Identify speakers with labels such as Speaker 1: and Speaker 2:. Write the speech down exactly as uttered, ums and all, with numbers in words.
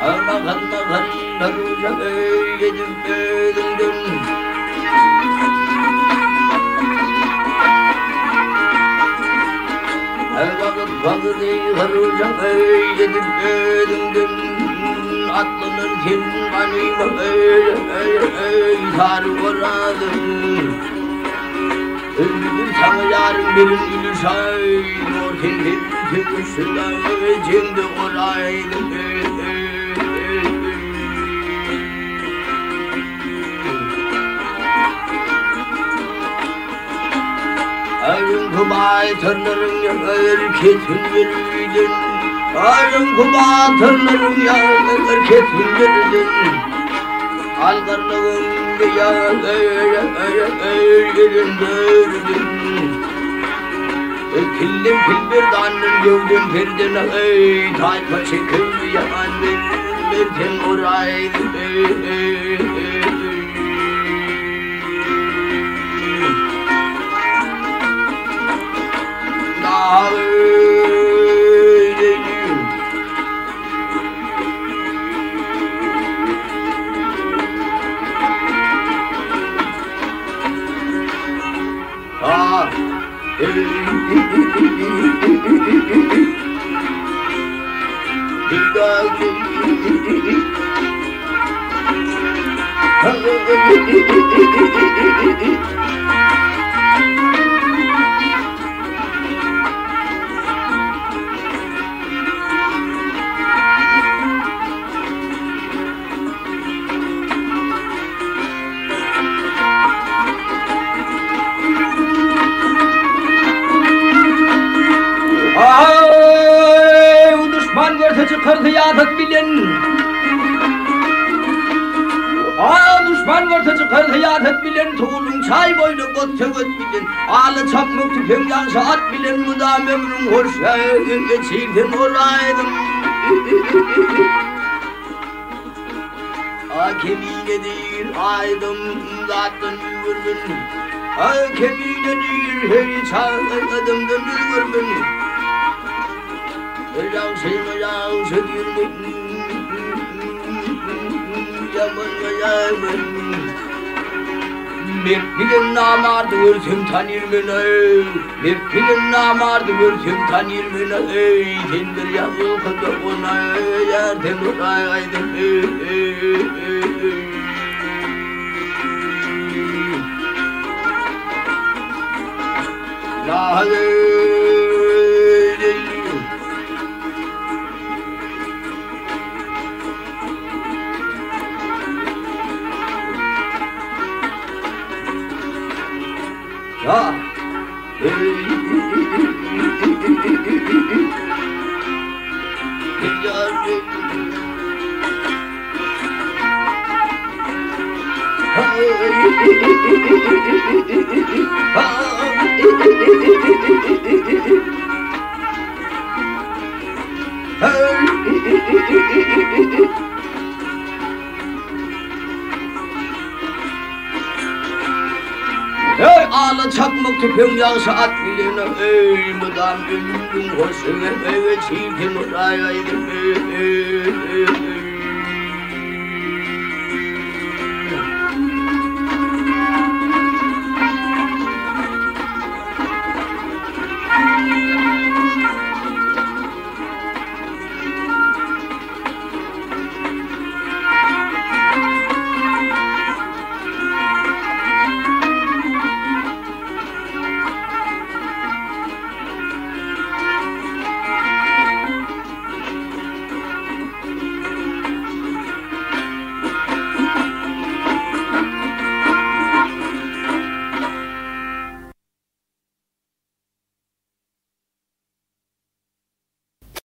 Speaker 1: Atlanır kim kanıma sarı oradım. Öldüm sana yarın birin ilişay, o kendi tümüşünde cimdi oraydım. Arın kumay tırnarın yakar kesin yürüydün. Arın kumay tırnarın yakar kesin yürüydün. Algarlığın bir yakar yerinderdin. Killim kilbir danın gördüm firdin. Tayfa çekil yaman bir oraydım. Çıkardı yatık bilin. Aa düşman varsa çıkardı yatık bilin. Tuğulun çay boylu got çövet bilin. Ağlı çapmık tüpüm yansa at bilin. Mudam ömrüm hoş geçirdim olaydım. Aa kemiğine değil aydım zaten yürüdüm. Aa kemiğine değil hey çağırdım da yürüdüm. Yav seni yav sedirdim, yaman yaman. Bir film namardı görsüm tanır mı ey? Bir film namardı görsüm tanır mı ey? Tindir yavru kızı ona yerden oraydım ey ey ey. La Ya, ey ağla çakmak tüpüm yansa at bilene ey mıdam ömrüm hoşuna ey çirkin orayaydım ey